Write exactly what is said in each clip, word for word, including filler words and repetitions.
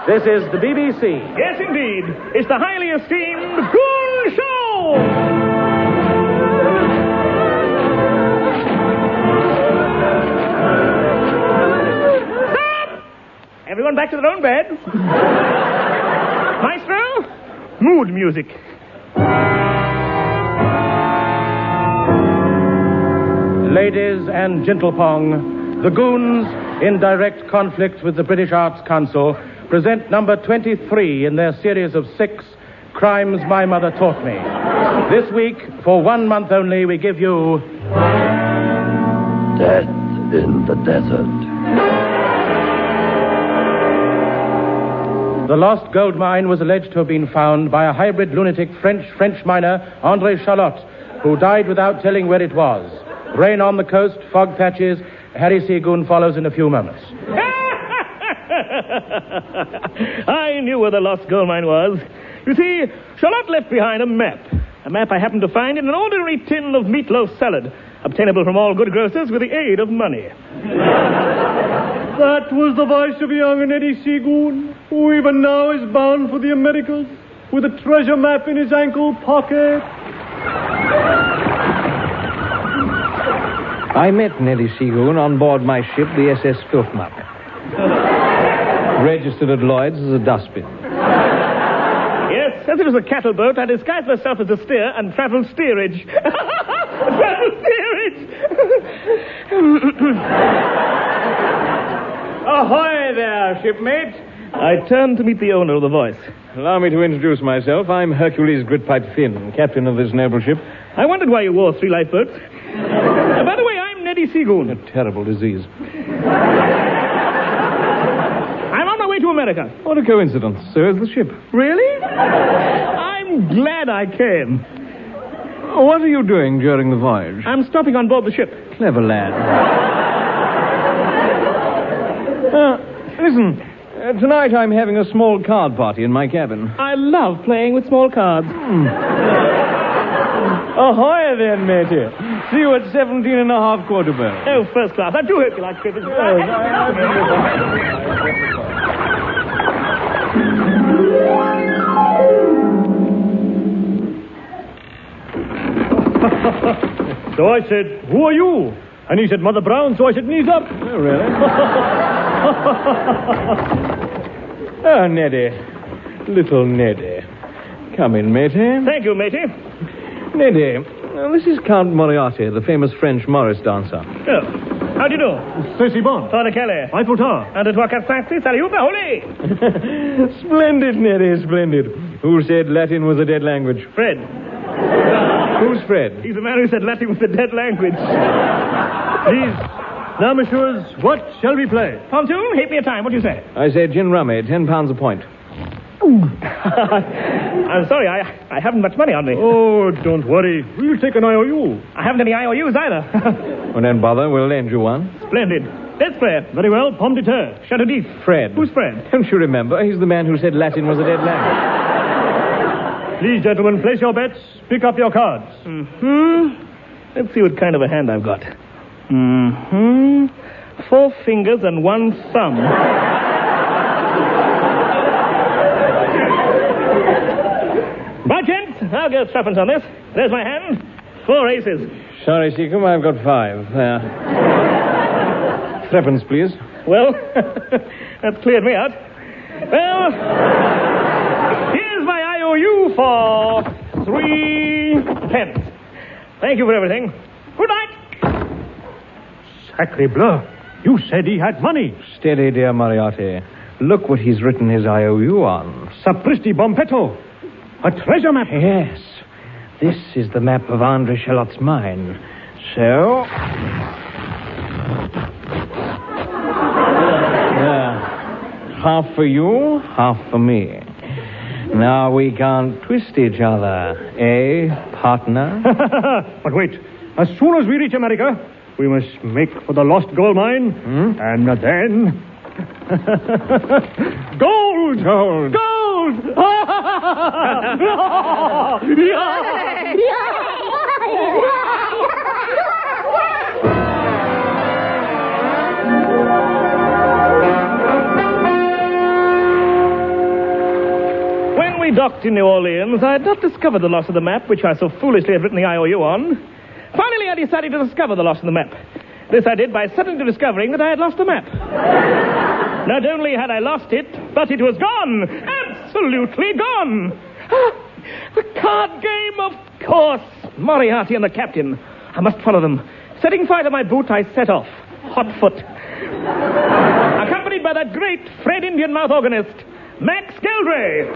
This is the B B C. Yes, indeed. It's the highly esteemed Goon Show! Stop! Everyone back to their own beds. Maestro, mood music. Ladies and gentlepong, the Goons, in direct conflict with the British Arts Council, present number twenty-three in their series of six Crimes My Mother Taught Me. This week, for one month only, we give you... Death in the Desert. The lost gold mine was alleged to have been found by a hybrid lunatic French-French miner, André Charlotte, who died without telling where it was. Rain on the coast, fog patches. Harry Seagoon follows in a few moments. I knew where the lost gold mine was. You see, Charlotte left behind a map. A map I happened to find in an ordinary tin of meatloaf salad, obtainable from all good grocers with the aid of money. That was the voice of young Eddie Seagoon, who even now is bound for the Americas, with a treasure map in his ankle pocket. I met Neddy Seagoon on board my ship, the S S Filthmuck. Registered at Lloyd's as a dustbin. Yes, as it was a cattle boat, I disguised myself as a steer and traveled steerage. Traveled steerage! Ahoy there, shipmate. I turned to meet the owner of the voice. Allow me to introduce myself. I'm Hercules Gritpipe Finn, captain of this noble ship. I wondered why you wore three lifeboats. uh, by the way, I'm Neddy Seagoon. A terrible disease. I'm on my way to America. What a coincidence. So is the ship. Really? I'm glad I came. What are you doing during the voyage? I'm stopping on board the ship. Clever lad. uh, listen, uh, tonight I'm having a small card party in my cabin. I love playing with small cards. Mm. Ahoy then, matey. See you at seventeen and a half quarter bells. Oh, first class. I do hope you like cricket. So I said, who are you? And he said, Mother Brown, so I said, knees up. Oh, really? Oh, Neddy. Little Neddy. Come in, matey. Thank you, matey. Neddy, uh, this is Count Moriarty, the famous French Morris dancer. Oh, how do you do? Stacy Bond. Tony Kelly. Eiffel Tower. And it was a taxi. Salut, holy. Splendid, Neddy, splendid. Who said Latin was a dead language? Fred. Who's Fred? He's the man who said Latin was a dead language. Please. Now, messieurs, what shall we play? Pontoon, hit me a time. What do you say? I say gin rummy, ten pounds a point. I'm sorry, I I haven't much money on me. Oh, don't worry. We'll take an I O U. I haven't any I O Us either. Well, don't bother. We'll lend you one. Splendid. Let's play. Very well. Pomme de terre. Chateau d'If. Fred. Who's Fred? Don't you remember? He's the man who said Latin was a dead language. Please, gentlemen, place your bets. Pick up your cards. Mm-hmm. Let's see what kind of a hand I've got. Mm-hmm. Four fingers and one thumb. Right, gents, I'll get threepence on this. There's my hand. Four aces. Sorry, Seacombe, I've got five. There. Threepence, please. Well, that's cleared me out. Well, here's my I O U for three pence. Thank you for everything. Good night. Sacre bleu. You said he had money. Steady, dear Moriarty. Look what he's written his I O U on. Sapristi Bompetto. A treasure map. Yes. This is the map of André Charlotte's mine. So... There. Half for you, half for me. Now we can't twist each other, eh, partner? But wait. As soon as we reach America, we must make for the lost gold mine. Hmm? And then... Gold! Gold! Gold! docked in New Orleans, I had not discovered the loss of the map, which I so foolishly had written the I O U on. Finally, I decided to discover the loss of the map. This I did by suddenly discovering that I had lost the map. Not only had I lost it, but it was gone. Absolutely gone. Ah, the card game, of course. Moriarty and the captain. I must follow them. Setting fire to my boot, I set off. Hot foot. Accompanied by that great Fred Indian mouth organist, Max Geldray.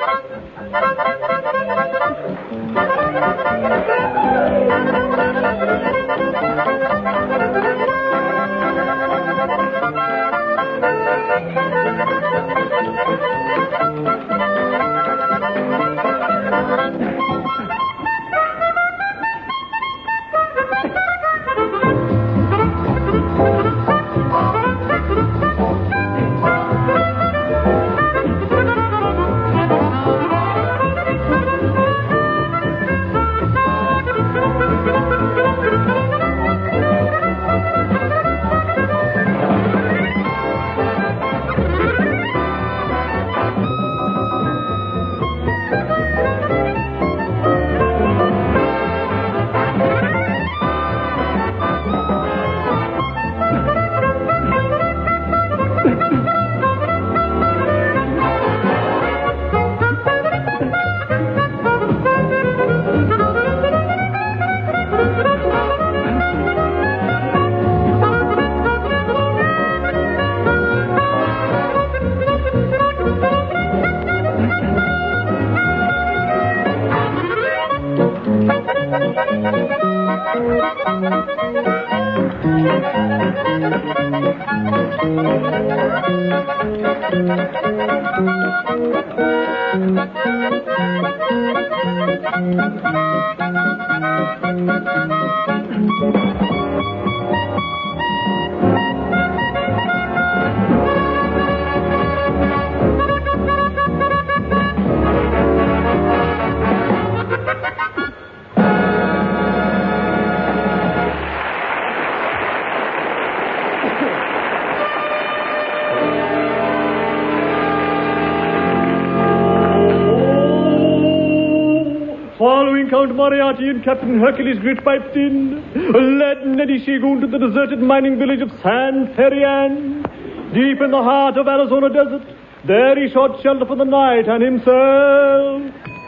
Following Count Moriarty and Captain Hercules Grit piped in, led Neddy Seagoon to the deserted mining village of San Ferian, deep in the heart of Arizona desert. There he sought shelter for the night and himself.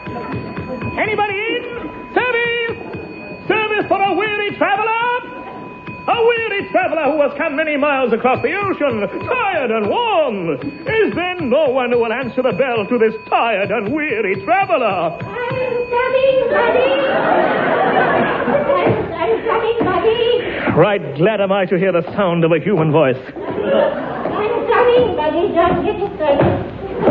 Anybody in? Service! Service for a weary traveler! A weary traveler who has come many miles across the ocean, tired and warm. Is there no one who will answer the bell to this tired and weary traveler? I'm coming, buddy. I'm, I'm coming, buddy. Right glad am I to hear the sound of a human voice. I'm coming, buddy. Don't get excited.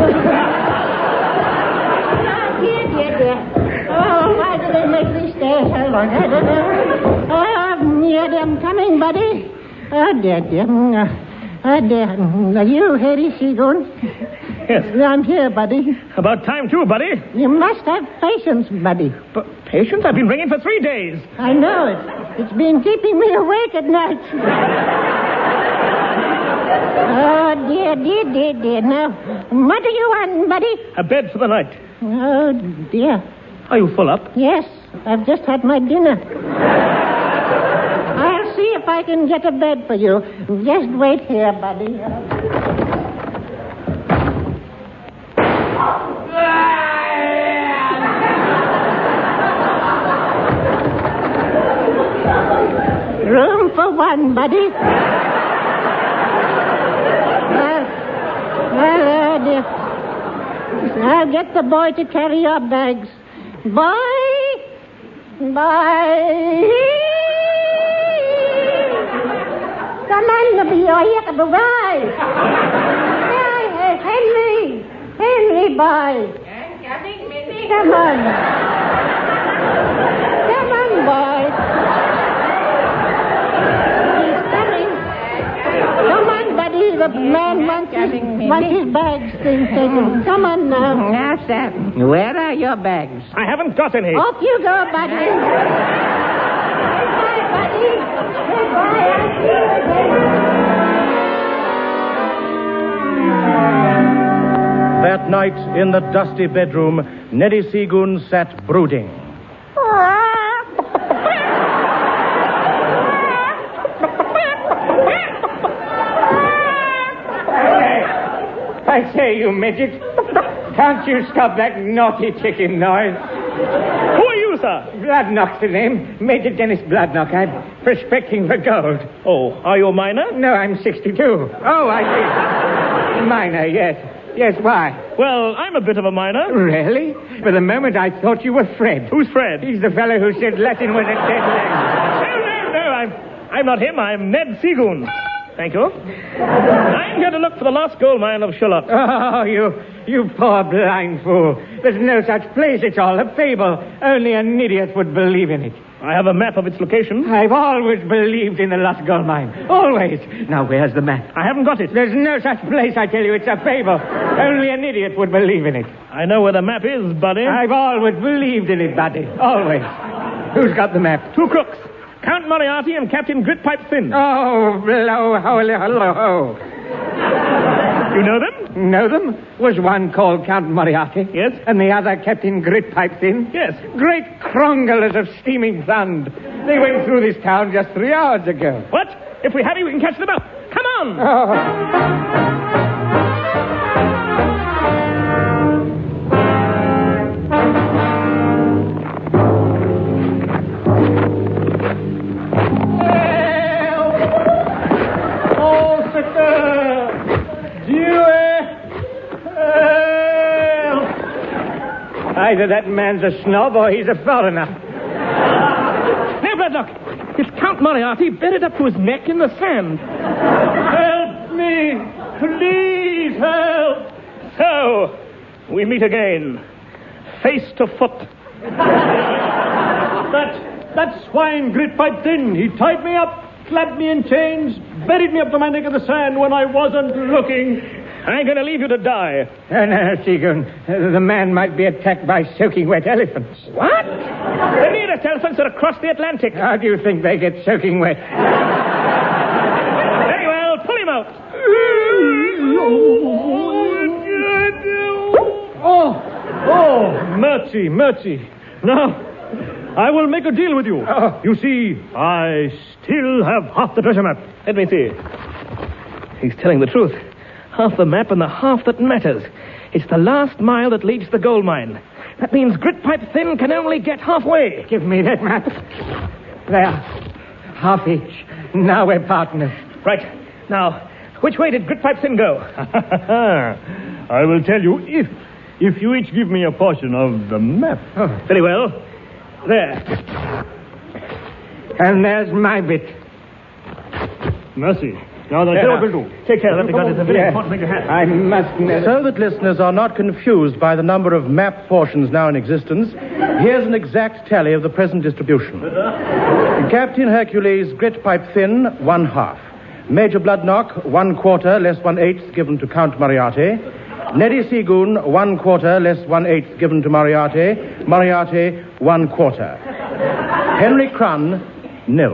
Oh, dear, dear, dear. Oh, why do they make me stay so long? I don't know. Oh, dear, I'm coming, buddy. Oh, dear, dear. Oh, dear. Are you Harry Seagoon? Yes. I'm here, buddy. About time, too, buddy. You must have patience, buddy. But patience? I've been ringing for three days. I know it. It's been keeping me awake at night. Oh, dear, dear, dear, dear. Now, what do you want, buddy? A bed for the night. Oh, dear. Are you full up? Yes, I've just had my dinner. I'll see if I can get a bed for you. Just wait here, buddy. Room for one, buddy. Well, well, oh dear. I'll get the boy to carry your bags. Boy! Boy! Come on, boy. Bye. Henry! Henry, boy. I'm coming, Minnie. Come on. Come on, boy. He's coming. Come on, buddy. The man wants his, wants his bags taken. Come on now. Now, sir, where are your bags? I haven't got any. Off you go, buddy. Goodbye, buddy. Goodbye. I'll see you again. That That night, in the dusty bedroom, Neddy Seagoon sat brooding. I say, you midget, can't you stop that naughty chicken noise? Who are you, sir? Bloodnock's the name. Major Dennis Bloodnock. I'm prospecting for gold. Oh, are you a miner? No, I'm sixty-two. Oh, I see. Miner, yes. Yes, why? Well, I'm a bit of a miner. Really? For the moment, I thought you were Fred. Who's Fred? He's the fellow who said Latin was a dead language. No, no, no, I'm, I'm not him. I'm Ned Seagoon. Thank you. I'm going to look for the lost gold mine of Sherlock. Oh, you, you poor blind fool. There's no such place. It's all a fable. Only an idiot would believe in it. I have a map of its location. I've always believed in the lost gold mine. Always. Now, where's the map? I haven't got it. There's no such place, I tell you. It's a fable. Only an idiot would believe in it. I know where the map is, buddy. I've always believed in it, buddy. Always. Who's got the map? Two crooks. Count Moriarty and Captain Gritpipe Thin. Oh, blow, holy, hello, ho. You know them? Know them? Was one called Count Moriarty? Yes. And the other Captain Gritpipe Thin? Yes. Great cronglers of steaming sand. They went through this town just three hours ago. What? If we hurry, we can catch them up. Come on! Oh. Either that man's a snob or he's a foreigner. Now, Bloodnock, it's Count Moriarty buried up to his neck in the sand. Help me! Please help! So, we meet again, face to foot. That, that swine Gritpipe Thin, he tied me up, clapped me in chains, buried me up to my neck in the sand when I wasn't looking. I'm going to leave you to die. No, no, Seagoon. Uh, the man might be attacked by soaking wet elephants. What? The nearest elephants are across the Atlantic. How do you think they get soaking wet? Very well, pull him out. Oh, oh, mercy, mercy. Now, I will make a deal with you. Oh. You see, I still have half the treasure map. Let me see. He's telling the truth. Half the map and the half that matters. It's the last mile that leads to the gold mine. That means Gritpipe Thin can only get halfway. Give me that map. There. Half each. Now we're partners. Right. Now, which way did Gritpipe Thin go? I will tell you if if you each give me a portion of the map. Oh. Very well. There. And there's my bit. Mercy. Now, the There, what now. will do. Take care, let me go. It's a very Yeah. important thing to have. I must know. So that listeners are not confused by the number of map portions now in existence, here's an exact tally of the present distribution. Captain Hercules Gritpipe Thin, one half. Major Bloodnock, one quarter, less one eighth given to Count Moriarty. Neddy Seagoon, one quarter, less one eighth given to Moriarty. Moriarty, one quarter. Henry Crun, nil.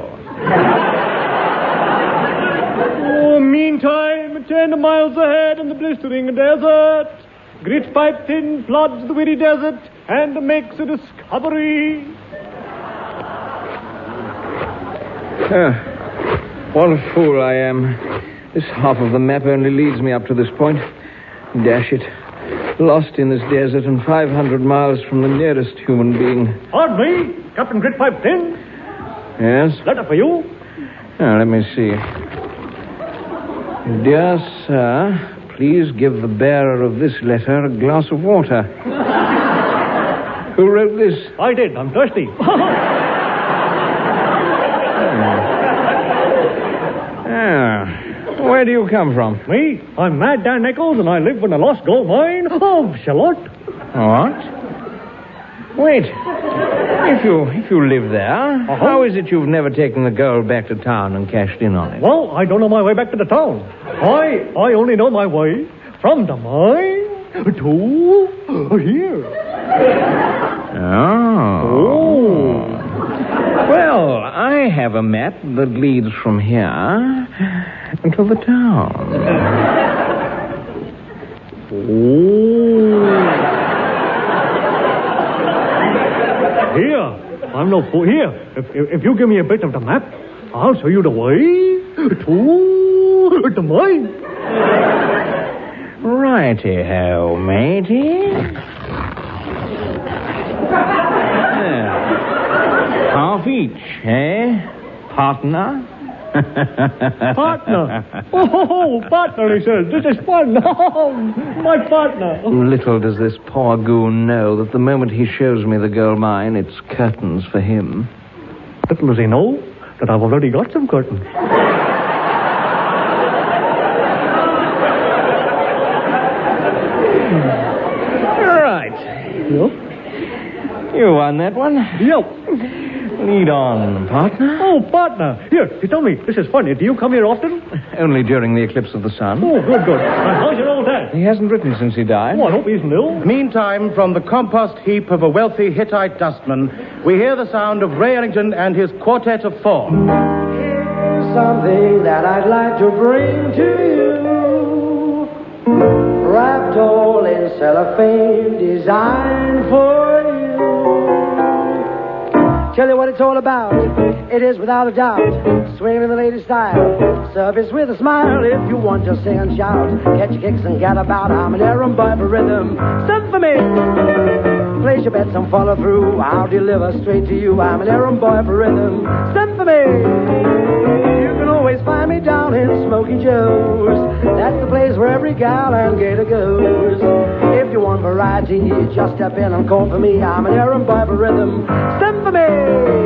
Oh, meantime, ten miles ahead in the blistering desert, Gritpipe Thin plods the weary desert and makes a discovery. Oh, what a fool I am. This half of the map only leads me up to this point. Dash it. Lost in this desert and five hundred miles from the nearest human being. Pardon me, Captain Gritpipe Thin. Yes? Letter for you. Now, let me see. Dear sir, please give the bearer of this letter a glass of water. Who wrote this? I did. I'm thirsty. Ah, where do you come from? Me? I'm Mad Dan Nichols, and I live in the lost gold mine of Shalott. What? Wait. If you if you live there, Uh-huh. how is it you've never taken the gold back to town and cashed in on it? Well, I don't know my way back to the town. I I only know my way from the mine to here. Oh. Well, I have a map that leads from here to the town. Oh. I'm no fool. Here, if, if, if you give me a bit of the map, I'll show you the way to the mine. Righty-ho, matey. There. Half each, eh, partner? Partner. Oh, partner, he says. This is fun. Oh, my partner. Little does this poor goon know that the moment he shows me the gold mine, it's curtains for him. Little does he know that I've already got some curtains. Right. Yep. You won that one. Yep. Lead on, partner. Oh, partner. Here, you tell me, this is funny. Do you come here often? Only during the eclipse of the sun. Oh, good, good. And how's your old dad? He hasn't written since he died. Oh, I hope he isn't ill. Meantime, from the compost heap of a wealthy Hittite dustman, we hear the sound of Ray Ellington and his quartet of four. Here's something that I'd like to bring to you, wrapped all in cellophane, designed for you. Tell you what it's all about. It is without a doubt swinging in the latest style. Service with a smile if you want to sing and shout. Catch your kicks and get about. I'm an errand boy for rhythm. Send for me. Place your bets and follow through. I'll deliver straight to you. I'm an errand boy for rhythm. Send for me. You can always find me down in Smoky Joe's. That's the place where every gal and gator goes. If you want variety, just step in and call for me. I'm an errand boy for rhythm. Send for me.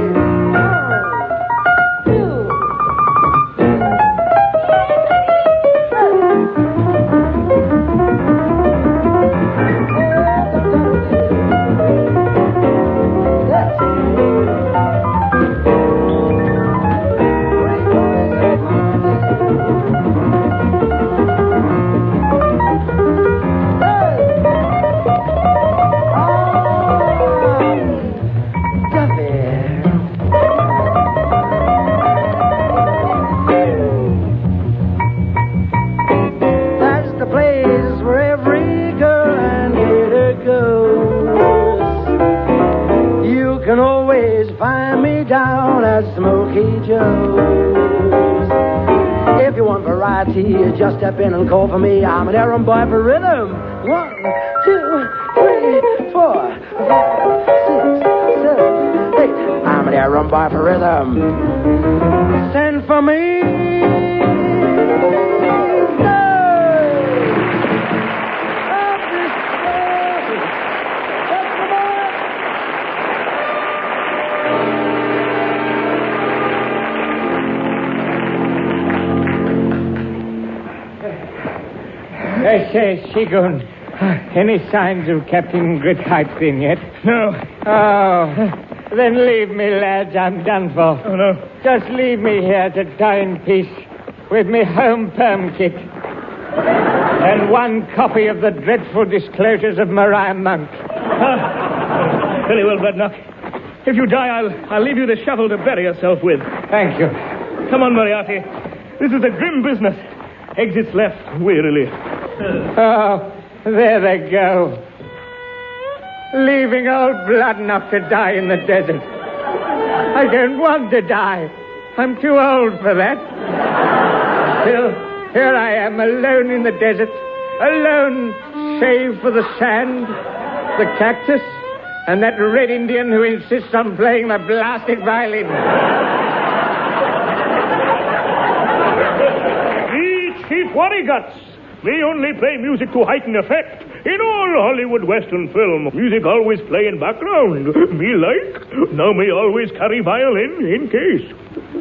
Just step in and call for me. I'm an errand boy for rhythm. One, two, three, four, five, six, seven, eight. I'm an errand boy for rhythm. Send for me. I say, Seagoon, any signs of Captain Grittheitfin yet? No. Oh, then leave me, lads. I'm done for. Oh, no. Just leave me here to die in peace with me home perm kit and one copy of the dreadful disclosures of Maria Monk. Ah, very well, Badnock. If you die, I'll, I'll leave you the shovel to bury yourself with. Thank you. Come on, Moriarty. This is a grim business. Exits left, wearily. Oh, there they go. Leaving old Bloodnock to die in the desert. I don't want to die. I'm too old for that. Still, here I am, alone in the desert. Alone, save for the sand, the cactus, and that red Indian who insists on playing the blasted violin. We Chief Warrigots. We only play music to heighten effect. In all Hollywood Western film, music always play in background. Me like, now me always carry violin in case.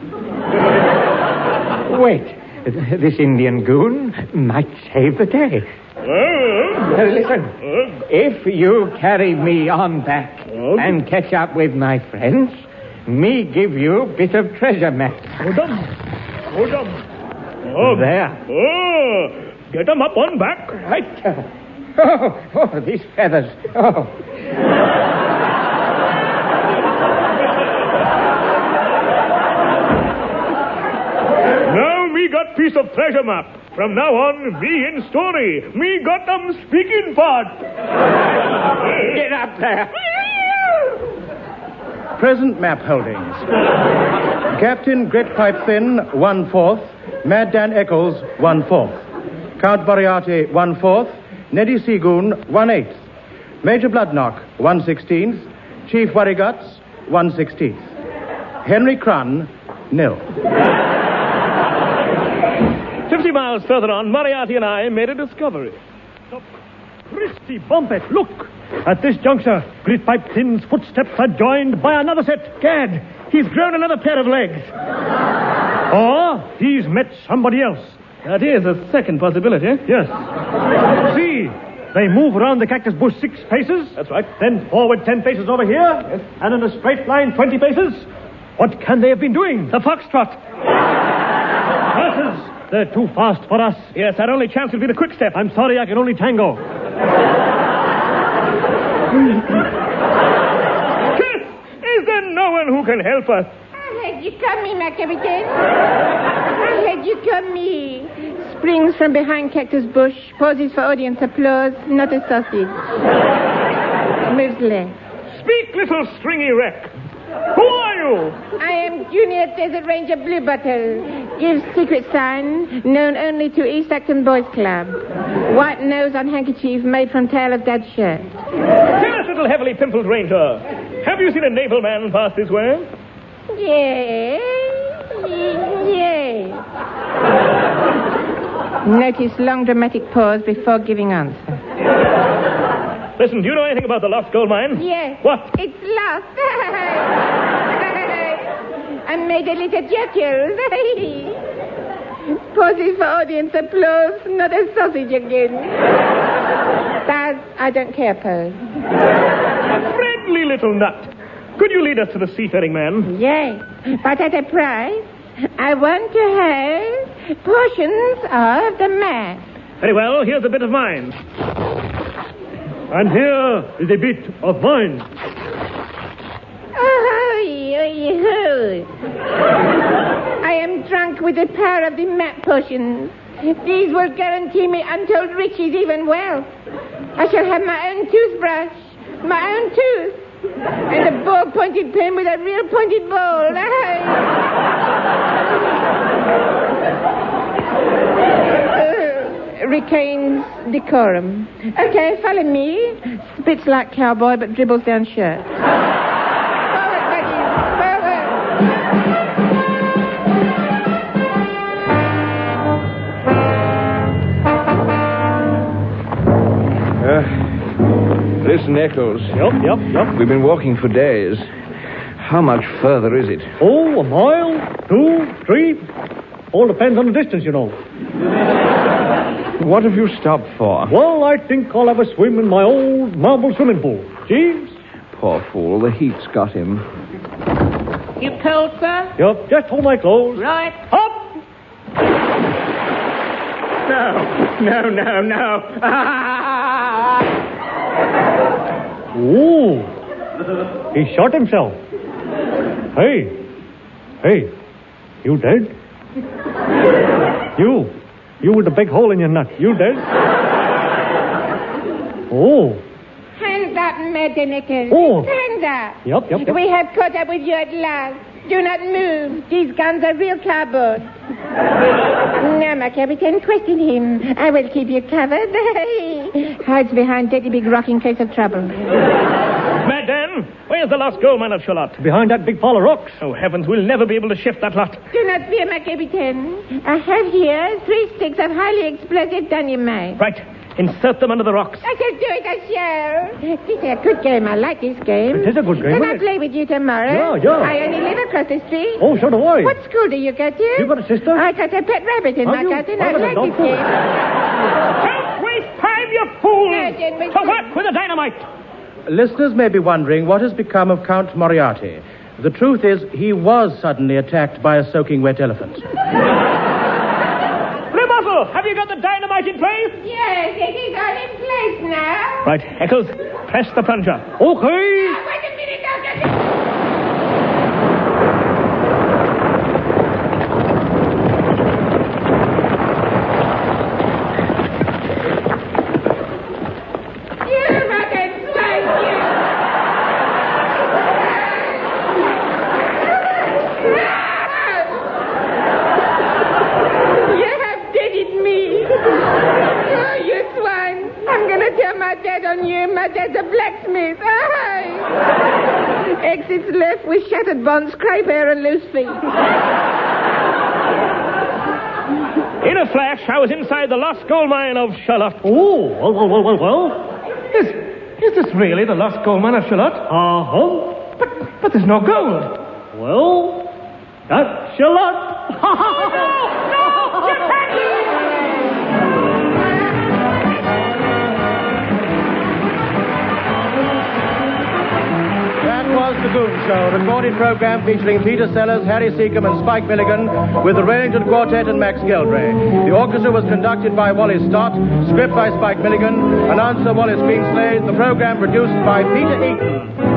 Wait, this Indian goon might save the day. Uh, Listen, uh, if you carry me on back uh, and catch up with my friends, me give you bit of treasure map. Hold on. Hold on. Oh, There. Oh, get them up on back. Right. Oh, oh, these feathers. Oh. Now me got piece of treasure map. From now on, me in story. Me got them speaking part. Get up there. Present map holdings. Captain Gritpipe Thin, one-fourth. Mad Dan Eccles, one-fourth. Count Moriarty, one-fourth. Neddy Seagoon, one-eighth. Major Bloodknock, one-sixteenth. Chief Worryguts, one-sixteenth. Henry Crun, nil. Fifty miles further on, Moriarty and I made a discovery. Christy Bumpet, look! At this juncture, Gritpipe Thin's footsteps are joined by another set. Gad, he's grown another pair of legs. Or he's met somebody else. That is a second possibility. Yes. See, they move around the cactus bush six paces. That's right. Then forward ten paces over here. Yes. And in a straight line twenty paces. What can they have been doing? The foxtrot. Horses! They're too fast for us. Yes, our only chance will be the quick step. I'm sorry, I can only tango. Is there no one who can help us? I heard you coming, my captain. I heard you coming. Springs from behind cactus bush, poses for audience applause, not a sausage. Moves left. Speak, little stringy wreck. Who are you? I am Junior Desert Ranger Bluebottle. Gives secret sign, known only to East Acton Boys Club. White nose on handkerchief made from tail of dad's shirt. Tell us, little heavily pimpled ranger. Have you seen a naval man pass this way? Yes. Yes. Notice long dramatic pause before giving answer. Listen, do you know anything about the lost gold mine? Yes. What? It's lost. I made a little jackal. Poses for audience applause, not a sausage again. Baz, I don't care, pose. Friendly little nut. Could you lead us to the seafaring man? Yes, but at a price. I want to have portions of the map. Very well, here's a bit of mine. And here is a bit of mine. Oh, yoo-hoo. I am drunk with the power of the map potions. These will guarantee me untold riches, even wealth. I shall have my own toothbrush, my own tooth, and a ball-pointed pen with a real pointed ball. uh, retains decorum. Okay, follow me. Spits like cowboy, but dribbles down shirt. Forward, buddies, forward. Uh, listen, Eccles. Yep, yep, yep. We've been walking for days. How much further is it? Oh, a mile, two, three. All depends on the distance, you know. What have you stopped for? Well, I think I'll have a swim in my old marble swimming pool. Jeeves? Poor fool, the heat's got him. You cold, sir? Yep, just hold my clothes. Right. Up! No, no, no, no. Ah! Ooh. He shot himself. Hey. Hey. You dead? You. You with the big hole in your nut. You dead? Oh. Hands up, Madenickers. Oh. Hands up. Yep, yep, yep. We have caught up with you at last. Do not move. These guns are real cardboard. Now, my captain, question him. I will keep you covered. Hides behind Daddy Big Rock in case of trouble. Mad Dan, where's the lost gold mine of Charlotte? Behind that big pile of rocks. Oh, heavens, we'll never be able to shift that lot. Do not fear, my captain. I have here three sticks of highly explosive dynamite. Right. Insert them under the rocks. I shall do it, I shall. This is a good game. I like this game. It is a good game, Can I isn't it? play with you tomorrow? Yeah, yeah. I only live across the street. Oh, so do I. What school do you go to? You got a sister? I got a pet rabbit in Have my you? garden. Oh, I but like don't this do game. Don't waste time, you fools! No, Jen, we- To work with the dynamite! Listeners may be wondering what has become of Count Moriarty. The truth is, he was suddenly attacked by a soaking wet elephant. Bluebottle, have you got the dynamite in place? Yes, it is all in place now. Right, Eccles, press the plunger. Okay. Oh, wait a minute, Doctor. You rotten swine, you. dear, my dad on you. My dad's a blacksmith. Aye. Exits left with shattered bonds, crepe hair, and loose feet. In a flash, I was inside the lost gold mine of Charlotte. Oh, well, well, well, well, well. Is, is this really the lost gold mine of Charlotte? Uh-huh. But, but there's no gold. Well, that's Charlotte. No, no, you can't. That was The Goon Show, a recorded program featuring Peter Sellers, Harry Seacombe, and Spike Milligan, with the Wellington Quartet and Max Geldray. The orchestra was conducted by Wally Stott, script by Spike Milligan, announcer Wallace Greenslade, the program produced by Peter Eaton.